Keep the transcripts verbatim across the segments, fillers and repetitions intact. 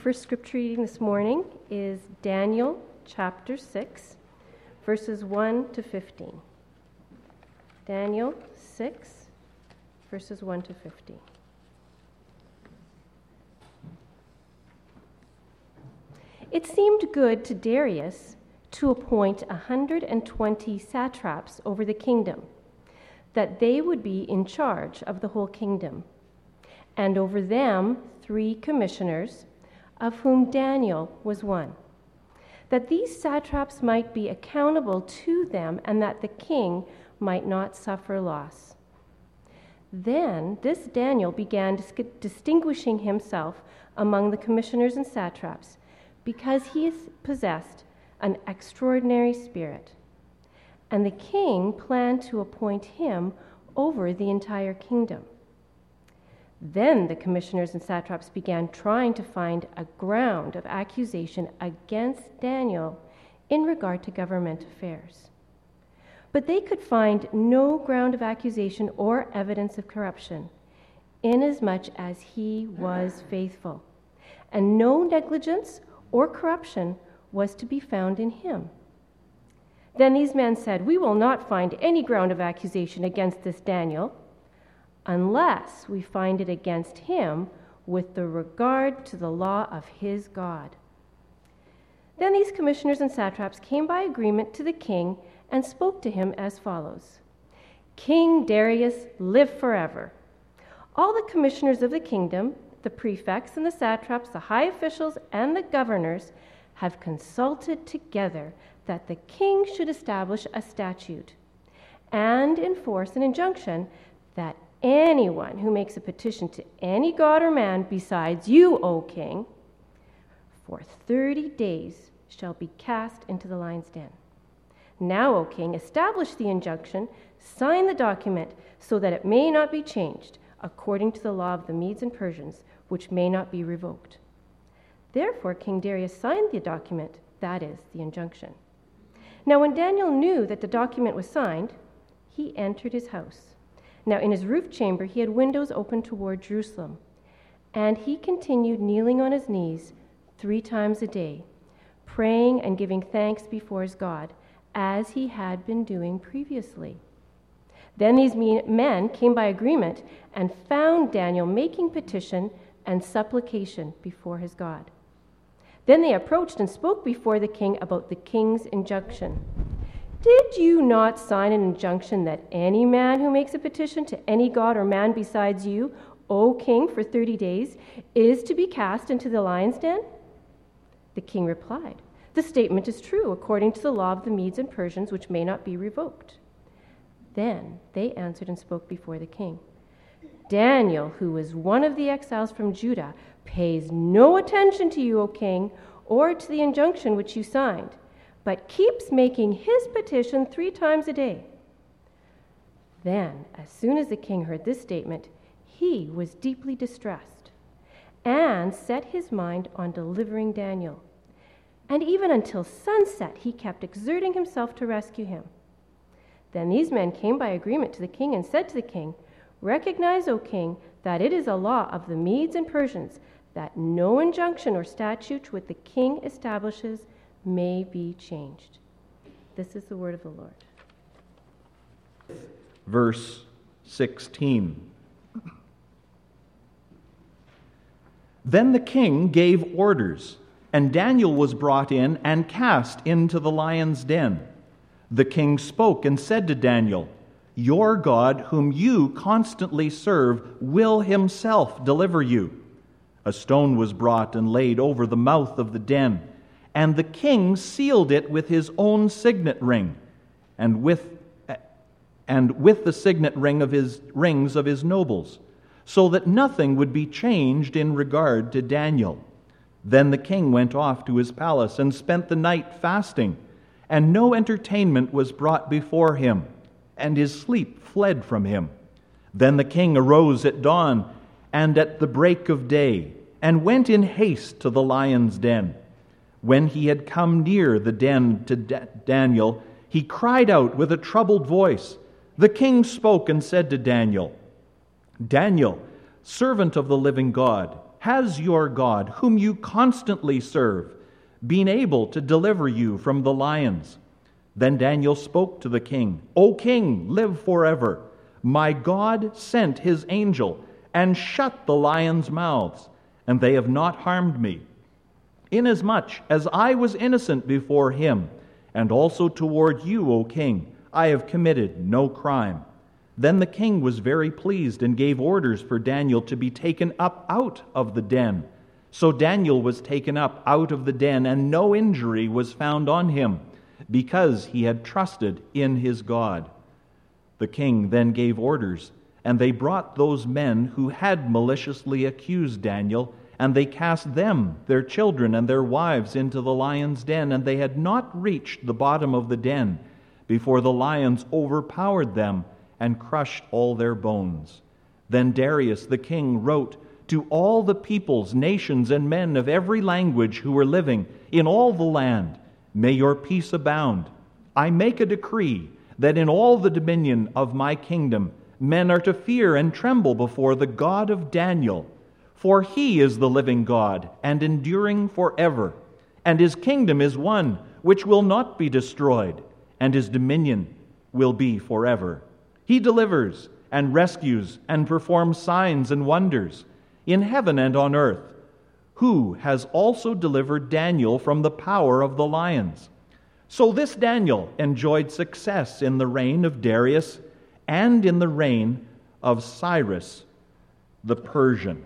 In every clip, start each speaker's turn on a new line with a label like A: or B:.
A: First scripture reading this morning is Daniel chapter six, verses one to fifteen. Daniel six, verses one to fifteen. It seemed good to Darius to appoint a hundred and twenty satraps over the kingdom, that they would be in charge of the whole kingdom, and over them three commissioners, of whom Daniel was one, that these satraps might be accountable to them, and that the king might not suffer loss. Then this Daniel began dis- distinguishing himself among the commissioners and satraps, because he possessed an extraordinary spirit. And the king planned to appoint him over the entire kingdom. Then the commissioners and satraps began trying to find a ground of accusation against Daniel in regard to government affairs. But they could find no ground of accusation or evidence of corruption, inasmuch as he was faithful, and no negligence or corruption was to be found in him. Then these men said, "We will not find any ground of accusation against this Daniel, unless we find it against him with the regard to the law of his God." Then these commissioners and satraps came by agreement to the king and spoke to him as follows: "King Darius, live forever. All the commissioners of the kingdom, the prefects and the satraps, the high officials and the governors, have consulted together that the king should establish a statute and enforce an injunction that anyone who makes a petition to any god or man besides you, O king, for thirty days shall be cast into the lion's den. Now, O king, establish the injunction, sign the document, so that it may not be changed, according to the law of the Medes and Persians, which may not be revoked." Therefore King Darius signed the document, that is, the injunction. Now when Daniel knew that the document was signed, he entered his house. Now in his roof chamber he had windows open toward Jerusalem, and he continued kneeling on his knees three times a day, praying and giving thanks before his God, as he had been doing previously. Then these men came by agreement and found Daniel making petition and supplication before his God. Then they approached and spoke before the king about the king's injunction. "Did you not sign an injunction that any man who makes a petition to any god or man besides you, O king, for thirty days, is to be cast into the lion's den?" The king replied, "The statement is true, according to the law of the Medes and Persians, which may not be revoked." Then they answered and spoke before the king. "Daniel, who is one of the exiles from Judah, pays no attention to you, O king, or to the injunction which you signed, but keeps making his petition three times a day." Then, as soon as the king heard this statement, he was deeply distressed and set his mind on delivering Daniel. And even until sunset, he kept exerting himself to rescue him. Then these men came by agreement to the king and said to the king, "Recognize, O king, that it is a law of the Medes and Persians that no injunction or statute which the king establishes may be changed." This is the word of the Lord.
B: Verse sixteen. Then the king gave orders, and Daniel was brought in and cast into the lion's den. The king spoke and said to Daniel, "Your God, whom you constantly serve, will himself deliver you." A stone was brought and laid over the mouth of the den, and the king sealed it with his own signet ring, and with and with the signet ring of his rings of his nobles, so that nothing would be changed in regard to Daniel. Then the king went off to his palace and spent the night fasting, and no entertainment was brought before him, and his sleep fled from him. Then the king arose at dawn and at the break of day, and went in haste to the lion's den. When he had come near the den to Da- Daniel, he cried out with a troubled voice. The king spoke and said to Daniel, "Daniel, servant of the living God, has your God, whom you constantly serve, been able to deliver you from the lions?" Then Daniel spoke to the king, "O king, live forever. My God sent his angel and shut the lions' mouths, and they have not harmed me, inasmuch as I was innocent before him, and also toward you, O king, I have committed no crime." Then the king was very pleased and gave orders for Daniel to be taken up out of the den. So Daniel was taken up out of the den, and no injury was found on him, because he had trusted in his God. The king then gave orders, and they brought those men who had maliciously accused Daniel, and they cast them, their children, and their wives into the lion's den, and they had not reached the bottom of the den before the lions overpowered them and crushed all their bones. Then Darius the king wrote to all the peoples, nations, and men of every language who were living in all the land, "May your peace abound. I make a decree that in all the dominion of my kingdom men are to fear and tremble before the God of Daniel, for he is the living God and enduring forever, and his kingdom is one which will not be destroyed, and his dominion will be forever. He delivers and rescues and performs signs and wonders in heaven and on earth, who has also delivered Daniel from the power of the lions." So this Daniel enjoyed success in the reign of Darius and in the reign of Cyrus the Persian.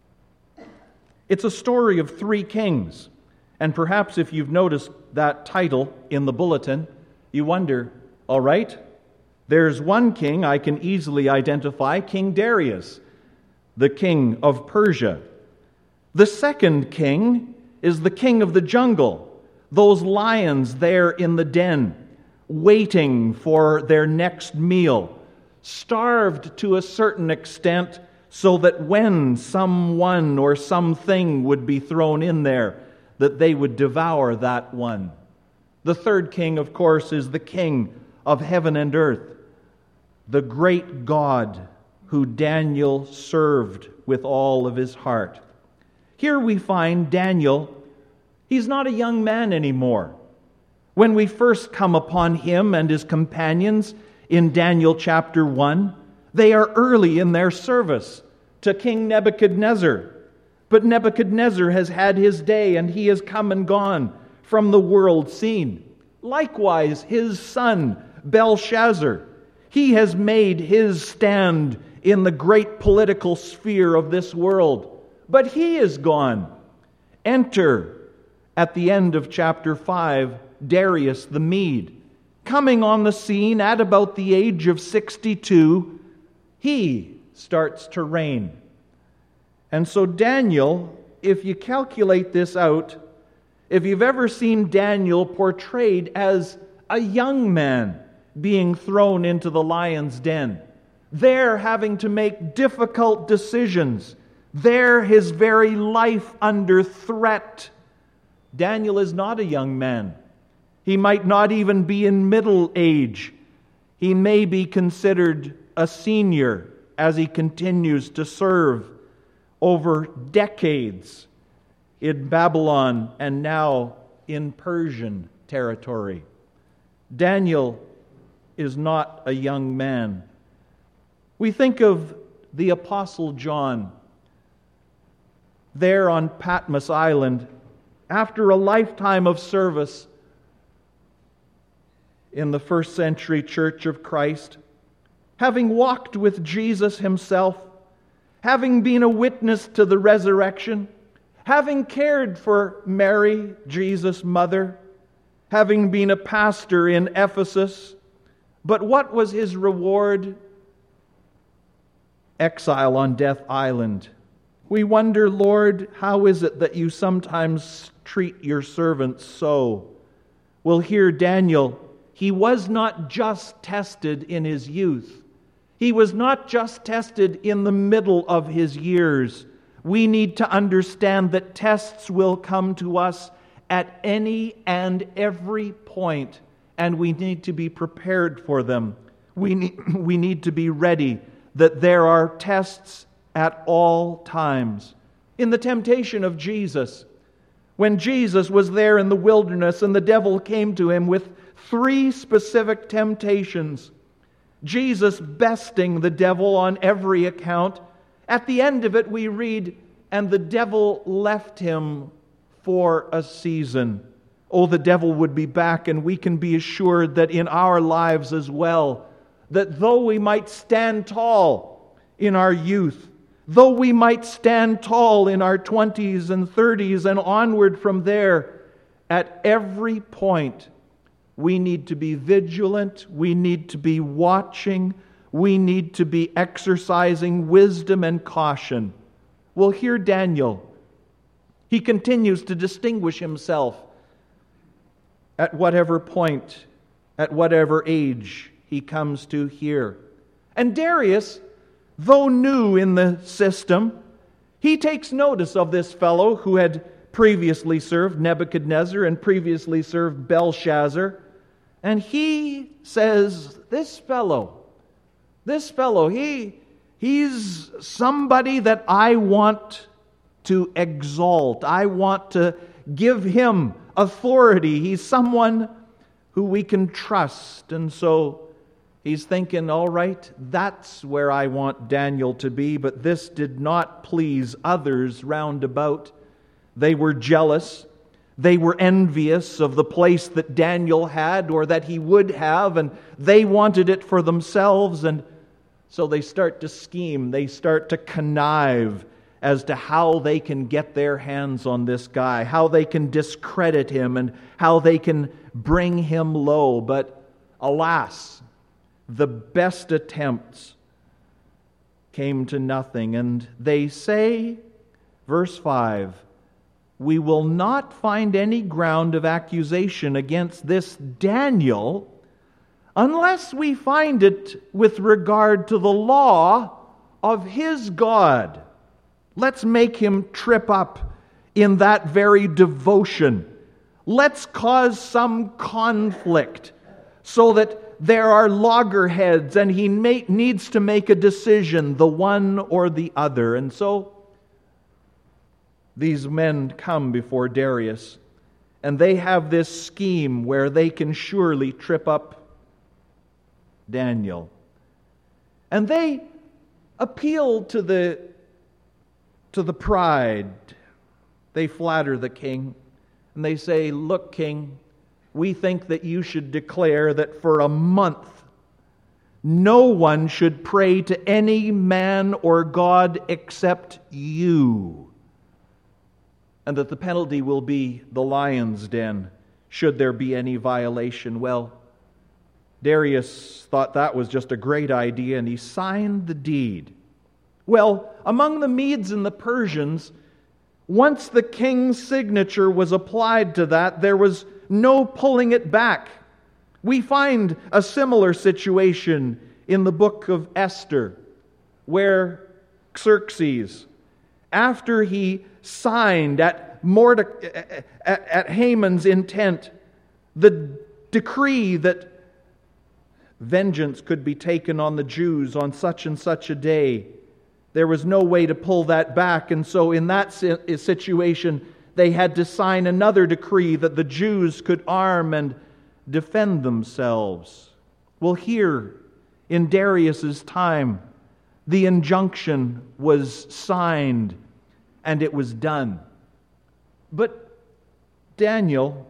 B: It's a story of three kings, and perhaps if you've noticed that title in the bulletin, you wonder, all right, there's one king I can easily identify, King Darius, the king of Persia. The second king is the king of the jungle, those lions there in the den, waiting for their next meal, starved to a certain extent so that when someone or something would be thrown in there, that they would devour that one. The third king, of course, is the king of heaven and earth, the great God who Daniel served with all of his heart. Here we find Daniel, he's not a young man anymore. When we first come upon him and his companions in Daniel chapter one, they are early in their service to King Nebuchadnezzar. But Nebuchadnezzar has had his day, and he has come and gone from the world scene. Likewise, his son Belshazzar, he has made his stand in the great political sphere of this world, but he is gone. Enter, at the end of chapter five, Darius the Mede. Coming on the scene at about the age of sixty-two, he starts to reign. And so Daniel, if you calculate this out, if you've ever seen Daniel portrayed as a young man being thrown into the lion's den, there having to make difficult decisions, there his very life under threat, Daniel is not a young man. He might not even be in middle age. He may be considered a senior as he continues to serve over decades in Babylon and now in Persian territory. Daniel is not a young man. We think of the Apostle John there on Patmos Island after a lifetime of service in the first century Church of Christ, having walked with Jesus himself, having been a witness to the resurrection, having cared for Mary, Jesus' mother, having been a pastor in Ephesus. But what was his reward? Exile on Death Island. We wonder, Lord, how is it that you sometimes treat your servants so? Well, here Daniel, he was not just tested in his youth. He was not just tested in the middle of his years. We need to understand that tests will come to us at any and every point, and we need to be prepared for them. We need, we need to be ready that there are tests at all times. in the temptation of Jesus. When Jesus was there in the wilderness and the devil came to him with three specific temptations, Jesus besting the devil on every account. At the end of it we read, and the devil left him for a season. Oh, the devil would be back, and we can be assured that in our lives as well, that though we might stand tall in our youth, though we might stand tall in our twenties and thirties and onward from there, at every point we need to be vigilant, we need to be watching, we need to be exercising wisdom and caution. Well, here Daniel, he continues to distinguish himself at whatever point, at whatever age he comes to here. And Darius, though new in the system, he takes notice of this fellow who had previously served Nebuchadnezzar and previously served Belshazzar. And he says, this fellow, this fellow, he, he's somebody that I want to exalt. I want to give him authority. He's someone who we can trust. And so he's thinking, all right, that's where I want Daniel to be, but this did not please others round about. They were jealous. They were envious of the place that Daniel had or that he would have, and they wanted it for themselves. And so they start to scheme. They start to connive as to how they can get their hands on this guy, how they can discredit him, and how they can bring him low. But alas, the best attempts came to nothing. And they say, verse five, we will not find any ground of accusation against this Daniel unless we find it with regard to the law of his God. Let's make him trip up in that very devotion. Let's cause some conflict so that there are loggerheads and he may, needs to make a decision, the one or the other. And so these men come before Darius, and they have this scheme where they can surely trip up Daniel. And they appeal to the, to the pride. They flatter the king, and they say, look, king, we think that you should declare that for a month no one should pray to any man or God except you, and that the penalty will be the lion's den should there be any violation. Well, Darius thought that was just a great idea, and he signed the deed. Well, among the Medes and the Persians, once the king's signature was applied to that, there was no pulling it back. We find a similar situation in the book of Esther, where Xerxes, after he signed at, Morde- at, at Haman's intent the decree that vengeance could be taken on the Jews on such and such a day, there was no way to pull that back. And so in that situation, they had to sign another decree that the Jews could arm and defend themselves. Well, here in Darius's time, the injunction was signed and it was done. But Daniel,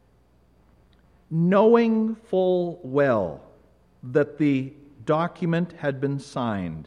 B: knowing full well that the document had been signed,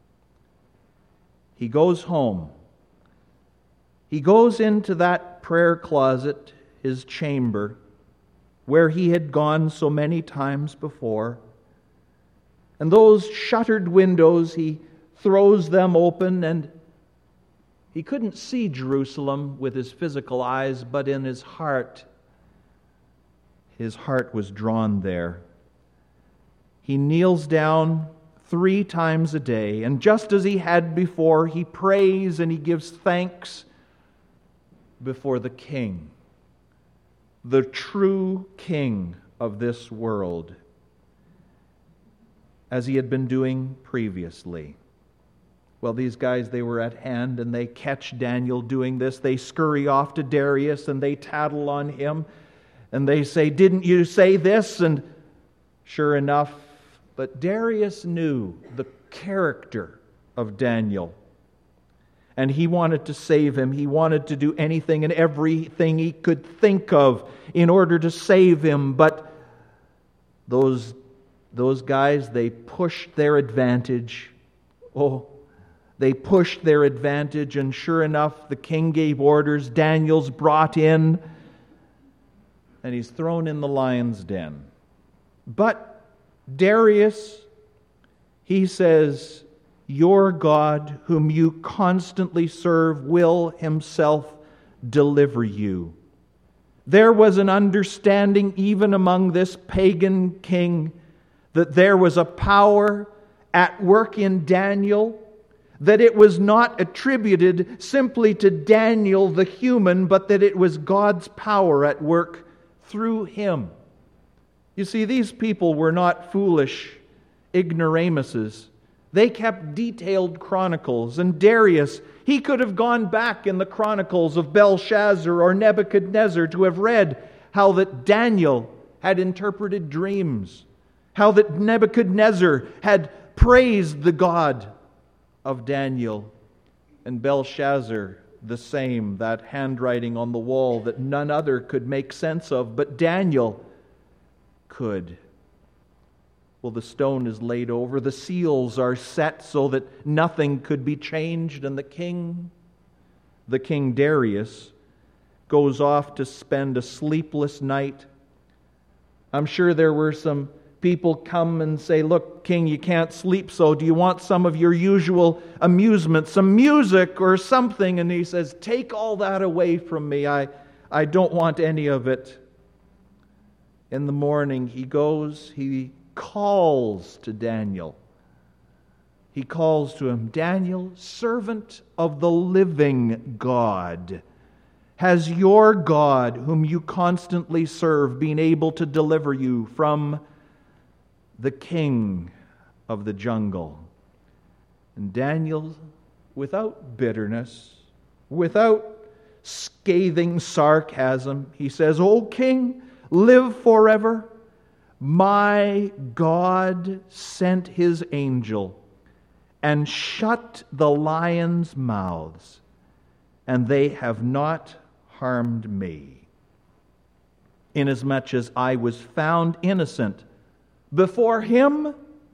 B: he goes home. He goes into that prayer closet, his chamber, where he had gone so many times before. And those shuttered windows, he throws them open, and he couldn't see Jerusalem with his physical eyes, but in his heart, his heart was drawn there. He kneels down three times a day, and just as he had before, he prays and he gives thanks before the King, the true King of this world, as he had been doing previously. Well, these guys, they were at hand, and they catch Daniel doing this. They scurry off to Darius, and they tattle on him. And they say, "Didn't you say this?" And sure enough, but Darius knew the character of Daniel. And he wanted to save him. He wanted to do anything and everything he could think of in order to save him. But those, those guys, they pushed their advantage. Oh, They pushed their advantage, and sure enough, the king gave orders. Daniel's brought in, and he's thrown in the lion's den. But Darius, he says, "Your God, whom you constantly serve, will himself deliver you." There was an understanding even among this pagan king that there was a power at work in Daniel, that it was not attributed simply to Daniel the human, but that it was God's power at work through him. You see, these people were not foolish ignoramuses. They kept detailed chronicles, and Darius, he could have gone back in the chronicles of Belshazzar or Nebuchadnezzar to have read how that Daniel had interpreted dreams, how that Nebuchadnezzar had praised the God of Daniel, and Belshazzar the same, that handwriting on the wall that none other could make sense of, but Daniel could. Well, the stone is laid over, the seals are set so that nothing could be changed, and the king, the King Darius, goes off to spend a sleepless night. I'm sure there were some people come and say, "Look, King, you can't sleep, so do you want some of your usual amusement, some music or something?" And he says, "Take all that away from me. I, I don't want any of it." In the morning, he goes, he calls to Daniel. He calls to him, "Daniel, servant of the living God, has your God, whom you constantly serve, been able to deliver you from the king of the jungle?" And Daniel, without bitterness, without scathing sarcasm, he says, "O king, live forever. My God sent his angel and shut the lions' mouths, and they have not harmed me, inasmuch as I was found innocent before him,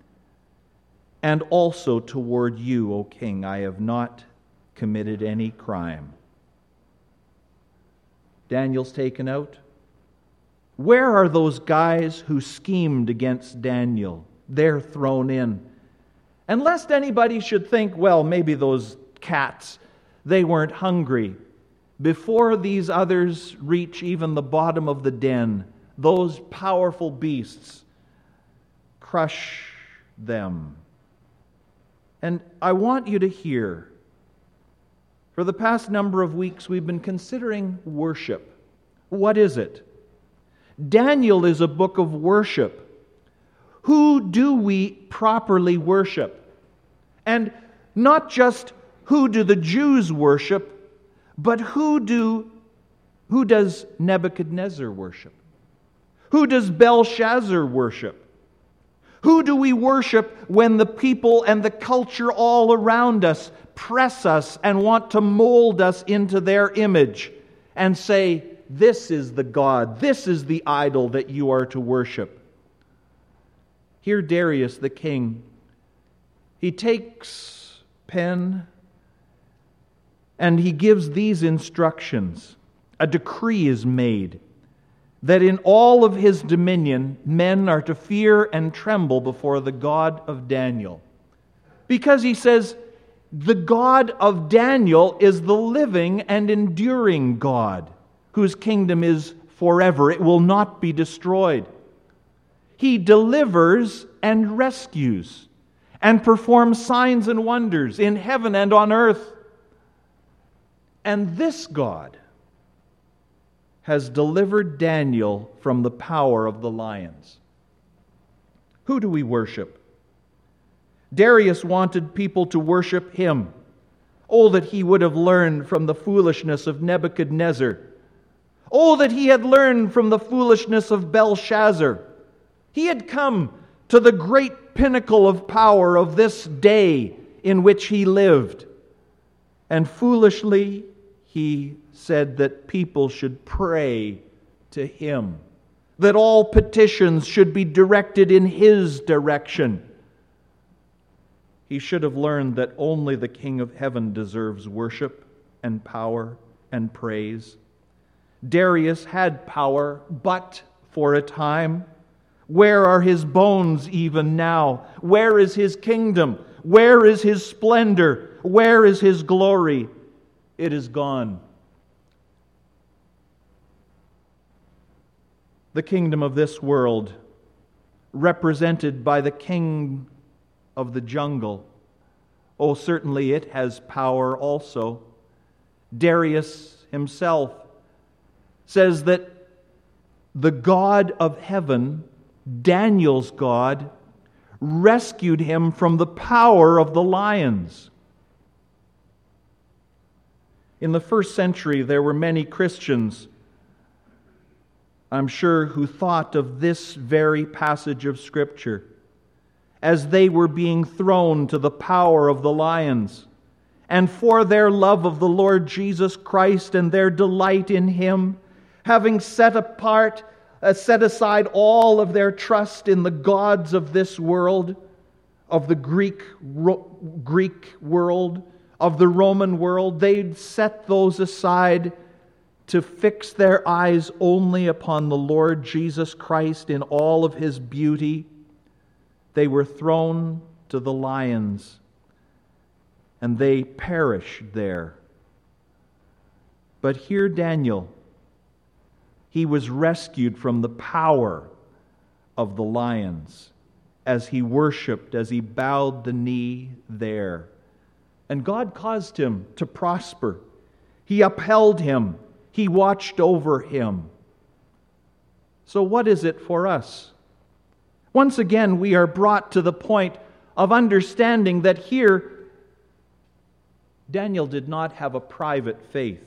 B: and also toward you, O king. I have not committed any crime." Daniel's taken out. Where are those guys who schemed against Daniel? They're thrown in. And lest anybody should think, well, maybe those cats, they weren't hungry. Before these others reach even the bottom of the den, those powerful beasts crush them. And I want you to hear, for the past number of weeks we've been considering worship. What is it? Daniel is a book of worship. Who do we properly worship? And not just who do the Jews worship, but who do who does Nebuchadnezzar worship? Who does Belshazzar worship? Who do we worship when the people and the culture all around us press us and want to mold us into their image and say, "This is the God, this is the idol that you are to worship"? Here Darius the king, he takes pen and he gives these instructions. A decree is made that in all of his dominion, men are to fear and tremble before the God of Daniel. Because he says, the God of Daniel is the living and enduring God, whose kingdom is forever. It will not be destroyed. He delivers and rescues and performs signs and wonders in heaven and on earth. And this God has delivered Daniel from the power of the lions. Who do we worship? Darius wanted people to worship him. Oh, that he would have learned from the foolishness of Nebuchadnezzar. Oh, that he had learned from the foolishness of Belshazzar. He had come to the great pinnacle of power of this day in which he lived. And foolishly, he said that people should pray to him, that all petitions should be directed in his direction. He should have learned that only the King of Heaven deserves worship and power and praise. Darius had power, but for a time. Where are his bones even now? Where is his kingdom? Where is his splendor? Where is his glory? It is gone. The kingdom of this world, represented by the king of the jungle. Oh, certainly it has power also. Darius himself says that the God of heaven, Daniel's God, rescued him from the power of the lions. In the first century, there were many Christians, I'm sure, who thought of this very passage of Scripture as they were being thrown to the power of the lions. And for their love of the Lord Jesus Christ and their delight in Him, having set apart, uh, set aside all of their trust in the gods of this world, of the Greek, Ro- Greek world, of the Roman world, they'd set those aside to fix their eyes only upon the Lord Jesus Christ in all of His beauty. They were thrown to the lions, and they perished there. But here Daniel, he was rescued from the power of the lions as he worshipped, as he bowed the knee there. And God caused him to prosper. He upheld him. He watched over him. So what is it for us? Once again, we are brought to the point of understanding that here, Daniel did not have a private faith.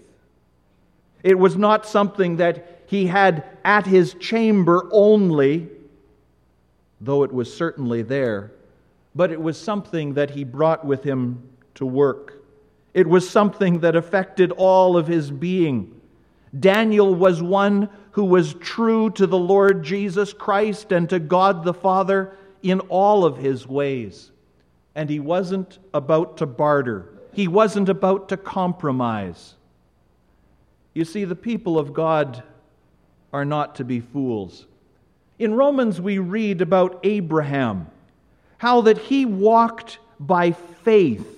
B: It was not something that he had at his chamber only, though it was certainly there, but it was something that he brought with him to work. It was something that affected all of his being. Daniel was one who was true to the Lord Jesus Christ and to God the Father in all of his ways. And he wasn't about to barter. He wasn't about to compromise. You see, the people of God are not to be fools. In Romans we read about Abraham, how that he walked by faith.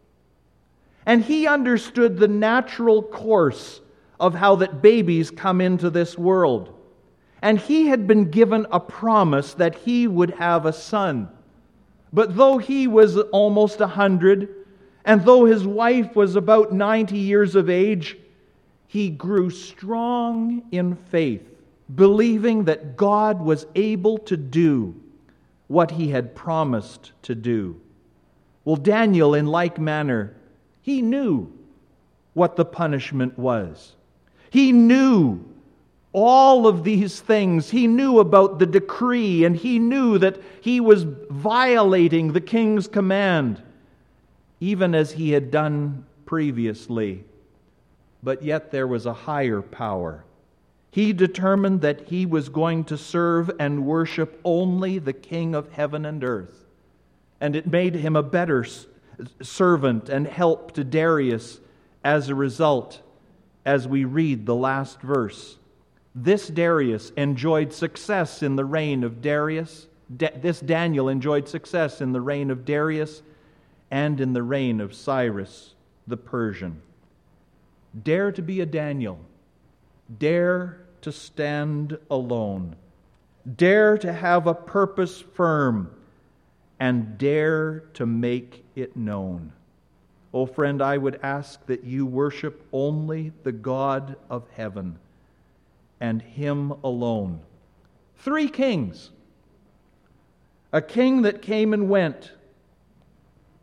B: And he understood the natural course of how that babies come into this world. And he had been given a promise that he would have a son. But though he was almost a hundred, and though his wife was about ninety years of age, he grew strong in faith, believing that God was able to do what He had promised to do. Well, Daniel, in like manner, he knew what the punishment was. He knew all of these things. He knew about the decree, and he knew that he was violating the king's command, even as he had done previously. But yet there was a higher power. He determined that he was going to serve and worship only the King of heaven and earth. And it made him a better servant and help to Darius as a result, as we read the last verse. This Darius enjoyed success in the reign of Darius. Da- this Daniel enjoyed success in the reign of Darius and in the reign of Cyrus the Persian. Dare to be a Daniel. Dare to stand alone. Dare to have a purpose firm. And dare to make it known. Oh, friend, I would ask that you worship only the God of heaven and Him alone. Three kings. A king that came and went,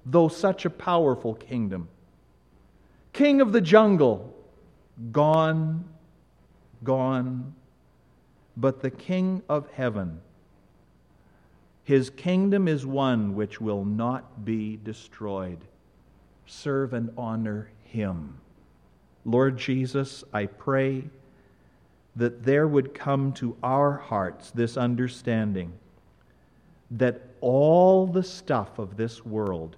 B: though such a powerful kingdom. King of the jungle, gone, gone, but the King of heaven, his kingdom is one which will not be destroyed. Serve and honor him. Lord Jesus, I pray that there would come to our hearts this understanding that all the stuff of this world,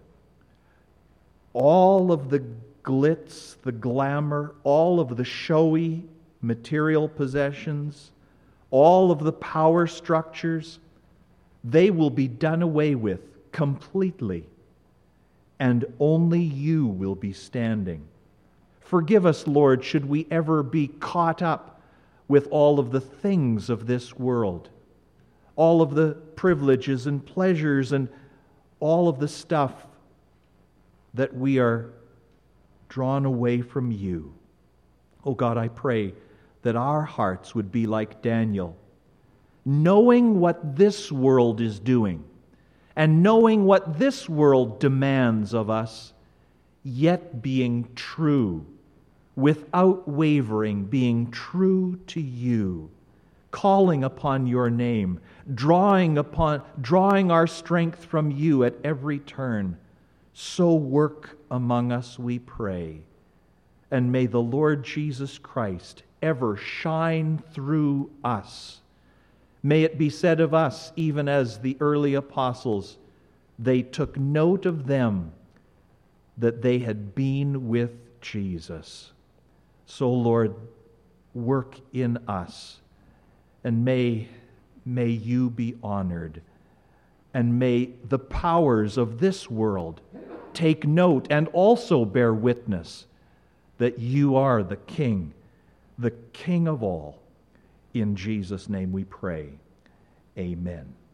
B: all of the glitz, the glamour, all of the showy material possessions, all of the power structures, they will be done away with completely, and only you will be standing. Forgive us, Lord, should we ever be caught up with all of the things of this world, all of the privileges and pleasures and all of the stuff that we are drawn away from you. Oh God, I pray that our hearts would be like Daniel, knowing what this world is doing and knowing what this world demands of us, yet being true, without wavering, being true to you, calling upon your name, drawing upon drawing our strength from you at every turn. So work among us, we pray. And may the Lord Jesus Christ ever shine through us. May it be said of us, even as the early apostles, they took note of them, that they had been with Jesus. So, Lord, work in us, and may, may you be honored, and may the powers of this world take note and also bear witness that you are the King, the King of all. In Jesus' name we pray. Amen.